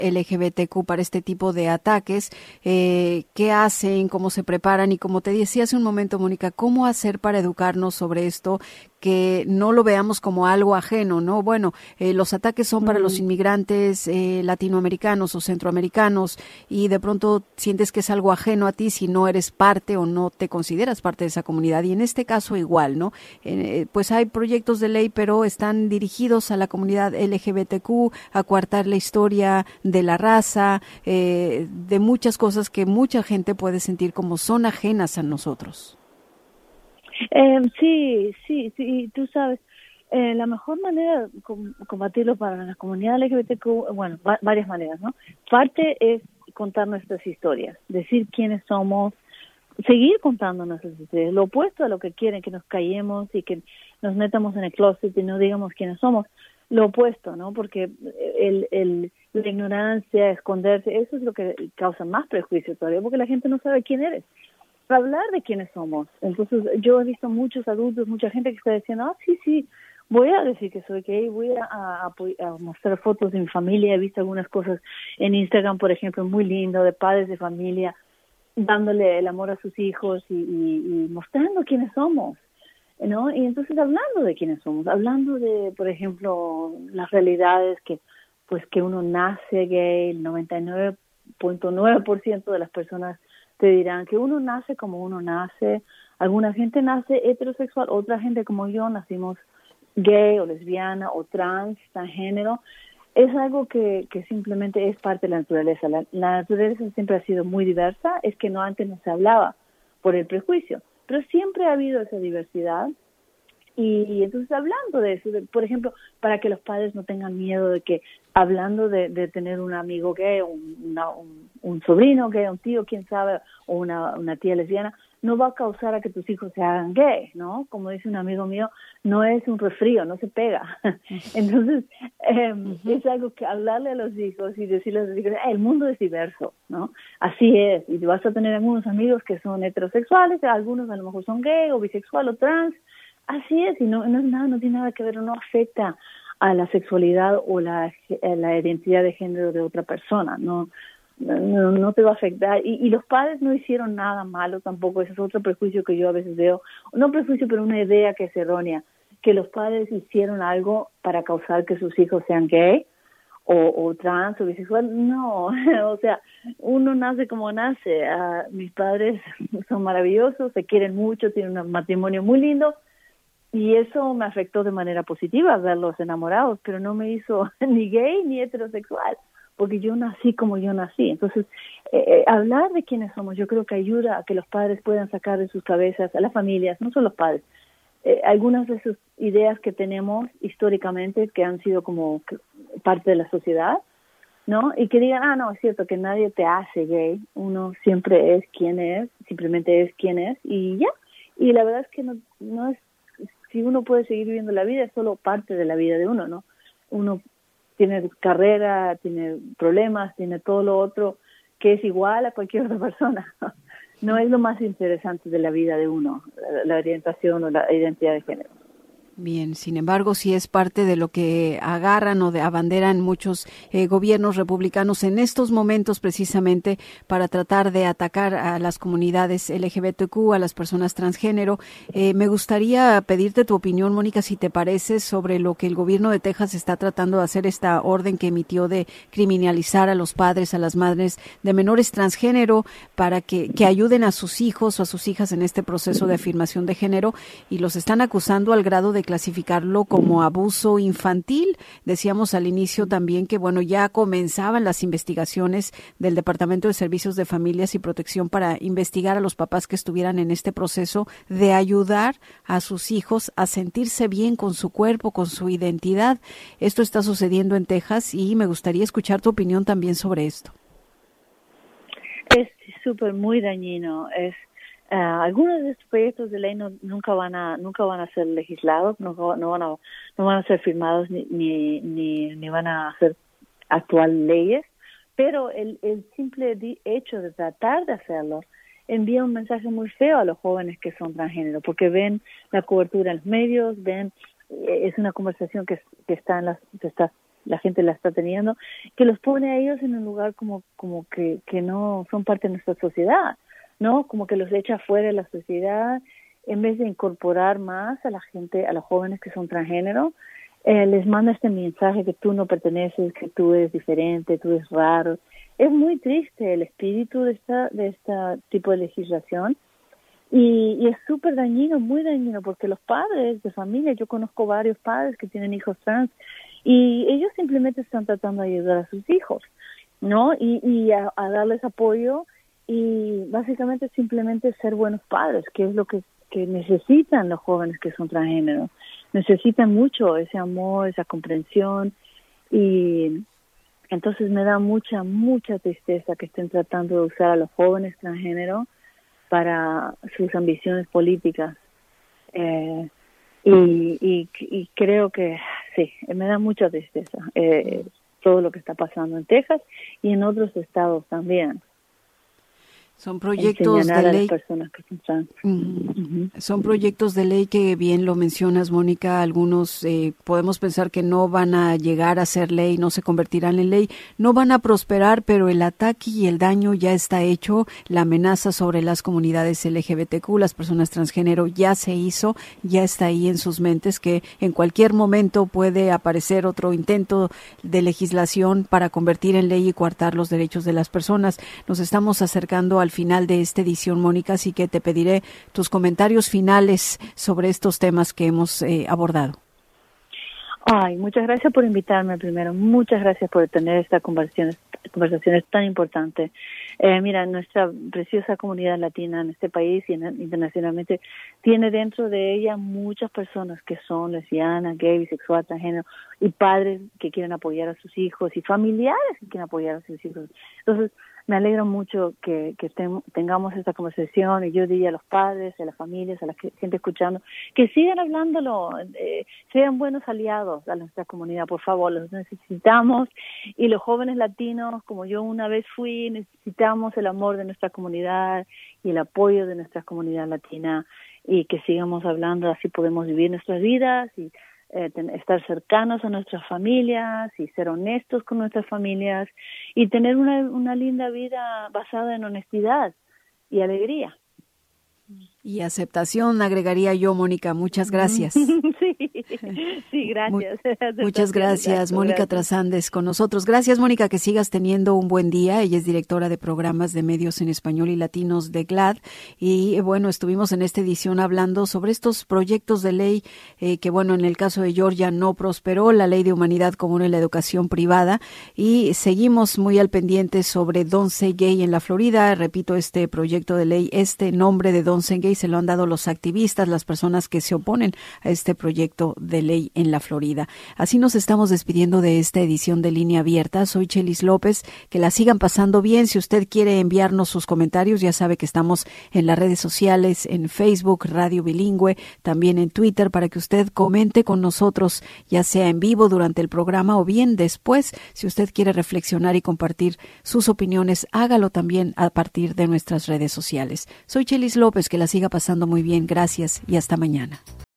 LGBTQ para este tipo de ataques, qué hacen, cómo se preparan y como te decía hace un momento, Mónica, cómo hacer para educarnos sobre esto, que no lo veamos como algo ajeno, ¿no? Bueno, los ataques son para los inmigrantes latinoamericanos o centroamericanos y de pronto sientes que es algo ajeno a ti si no eres parte o no te consideras parte de esa comunidad. Y en este caso igual, ¿no? Pues hay proyectos de ley, pero están dirigidos a la comunidad LGBTQ, a coartar la historia de la raza, de muchas cosas que mucha gente puede sentir como son ajenas a nosotros. Sí, tú sabes, la mejor manera de combatirlo para la comunidad LGBTQ, bueno, varias maneras, ¿no? Parte es contar nuestras historias, decir quiénes somos, seguir contando nuestras historias, lo opuesto a lo que quieren, que nos callemos y que nos metamos en el closet y no digamos quiénes somos, lo opuesto, ¿no? Porque la ignorancia, esconderse, eso es lo que causa más prejuicio todavía, porque la gente no sabe quién eres. Hablar de quiénes somos. Entonces, yo he visto muchos adultos, mucha gente que está diciendo, sí, voy a decir que soy gay, voy a mostrar fotos de mi familia, he visto algunas cosas en Instagram, por ejemplo, muy lindo, de padres de familia, dándole el amor a sus hijos y mostrando quiénes somos, ¿no? Y entonces hablando de quiénes somos, hablando de, por ejemplo, las realidades que uno nace gay, el 99.9% de las personas te dirán que uno nace como uno nace. Alguna gente nace heterosexual, otra gente como yo nacimos gay o lesbiana o transgénero. Es algo que simplemente es parte de la naturaleza. La naturaleza siempre ha sido muy diversa, es que antes no se hablaba por el prejuicio, pero siempre ha habido esa diversidad. Y entonces hablando de eso, por ejemplo, para que los padres no tengan miedo de que hablando de tener un amigo gay, un sobrino gay, un tío, quién sabe, o una tía lesbiana, no va a causar a que tus hijos se hagan gay, ¿no? Como dice un amigo mío, no es un resfrío, no se pega. Entonces, es algo que hablarle a los hijos y decirles a los hijos, el mundo es diverso, ¿no? Así es, y vas a tener algunos amigos que son heterosexuales, algunos a lo mejor son gay o bisexual o trans. Así es, y no tiene nada que ver, no afecta a la sexualidad o la identidad de género de otra persona, no te va a afectar. Y los padres no hicieron nada malo tampoco, ese es otro prejuicio que yo a veces veo, no prejuicio, pero una idea que es errónea, que los padres hicieron algo para causar que sus hijos sean gay o trans o bisexual. No, o sea, uno nace como nace. Mis padres son maravillosos, se quieren mucho, tienen un matrimonio muy lindo, y eso me afectó de manera positiva verlos enamorados, pero no me hizo ni gay ni heterosexual, porque yo nací como yo nací. Entonces, hablar de quiénes somos, yo creo que ayuda a que los padres puedan sacar de sus cabezas, a las familias, no solo los padres, algunas de sus ideas que tenemos históricamente, que han sido como parte de la sociedad, ¿no? Y que digan, no, es cierto que nadie te hace gay, uno siempre es quien es, simplemente es quien es, y ya. Y la verdad es que no es, si uno puede seguir viviendo la vida, es solo parte de la vida de uno, ¿no? Uno tiene carrera, tiene problemas, tiene todo lo otro que es igual a cualquier otra persona. No es lo más interesante de la vida de uno, la orientación o la identidad de género. Bien, sin embargo, sí es parte de lo que agarran o abanderan muchos gobiernos republicanos en estos momentos precisamente para tratar de atacar a las comunidades LGBTQ, a las personas transgénero. Me gustaría pedirte tu opinión, Mónica, si te parece, sobre lo que el gobierno de Texas está tratando de hacer, esta orden que emitió de criminalizar a los padres, a las madres de menores transgénero para que ayuden a sus hijos o a sus hijas en este proceso de afirmación de género, y los están acusando al grado de clasificarlo como abuso infantil. Decíamos al inicio también que, bueno, ya comenzaban las investigaciones del Departamento de Servicios de Familias y Protección para investigar a los papás que estuvieran en este proceso de ayudar a sus hijos a sentirse bien con su cuerpo, con su identidad. Esto está sucediendo en Texas y me gustaría escuchar tu opinión también sobre esto. Es súper muy dañino. Algunos de estos proyectos de ley nunca van a ser legislados, no van a ser firmados ni van a hacer actual leyes, pero el simple hecho de tratar de hacerlo envía un mensaje muy feo a los jóvenes que son transgénero, porque ven la cobertura en los medios, es una conversación que está la gente la está teniendo, que los pone a ellos en un lugar como que no son parte de nuestra sociedad, ¿no? Como que los echa fuera de la sociedad, en vez de incorporar más a la gente, a los jóvenes que son transgénero, les manda este mensaje que tú no perteneces, que tú eres diferente, tú eres raro. Es muy triste el espíritu de este tipo de legislación y es súper dañino, muy dañino, porque los padres de familia, yo conozco varios padres que tienen hijos trans y ellos simplemente están tratando de ayudar a sus hijos, ¿no? Y a darles apoyo y básicamente simplemente ser buenos padres, que es lo que necesitan los jóvenes que son transgénero. Necesitan mucho ese amor, esa comprensión, y entonces me da mucha tristeza que estén tratando de usar a los jóvenes transgénero para sus ambiciones políticas. Y creo que sí, me da mucha tristeza todo lo que está pasando en Texas y en otros estados también. Son proyectos de ley. Son proyectos de ley que bien lo mencionas, Mónica. Algunos podemos pensar que no van a llegar a ser ley, no se convertirán en ley, no van a prosperar, pero el ataque y el daño ya está hecho. La amenaza sobre las comunidades LGBTQ, las personas transgénero, ya se hizo, ya está ahí en sus mentes, que en cualquier momento puede aparecer otro intento de legislación para convertir en ley y coartar los derechos de las personas. Nos estamos acercando al final de esta edición, Mónica, así que te pediré tus comentarios finales sobre estos temas que hemos abordado. Ay, muchas gracias por invitarme primero, muchas gracias por tener esta conversación tan importante. Mira, nuestra preciosa comunidad latina en este país y internacionalmente tiene dentro de ella muchas personas que son lesbianas, gay, bisexual, transgénero, y padres que quieren apoyar a sus hijos y familiares que quieren apoyar a sus hijos. Entonces, me alegro mucho que tengamos esta conversación, y yo diría a los padres, a las familias, a la gente escuchando, que sigan hablándolo, sean buenos aliados a nuestra comunidad, por favor, los necesitamos, y los jóvenes latinos, como yo una vez fui, necesitamos el amor de nuestra comunidad y el apoyo de nuestra comunidad latina, y que sigamos hablando, así podemos vivir nuestras vidas y estar cercanos a nuestras familias y ser honestos con nuestras familias y tener una linda vida basada en honestidad y alegría. Y aceptación, agregaría yo, Mónica. Muchas gracias. Sí, gracias. Muchas gracias, Mónica Trasandes con nosotros. Gracias, Mónica, que sigas teniendo un buen día. Ella es directora de programas de medios en español y latinos de GLAAD. Y bueno, estuvimos en esta edición hablando sobre estos proyectos de ley que, bueno, en el caso de Georgia no prosperó, la Ley de Humanidad Común en la Educación Privada. Y seguimos muy al pendiente sobre Don't Say Gay en la Florida. Repito, este proyecto de ley, este nombre de Don't Say Gay se lo han dado los activistas, las personas que se oponen a este proyecto de ley en la Florida. Así nos estamos despidiendo de esta edición de Línea Abierta. Soy Chelis López. Que la sigan pasando bien. Si usted quiere enviarnos sus comentarios, ya sabe que estamos en las redes sociales, en Facebook, Radio Bilingüe, también en Twitter, para que usted comente con nosotros, ya sea en vivo durante el programa o bien después. Si usted quiere reflexionar y compartir sus opiniones, hágalo también a partir de nuestras redes sociales. Soy Chelis López. Que la siga pasando muy bien. Gracias y hasta mañana.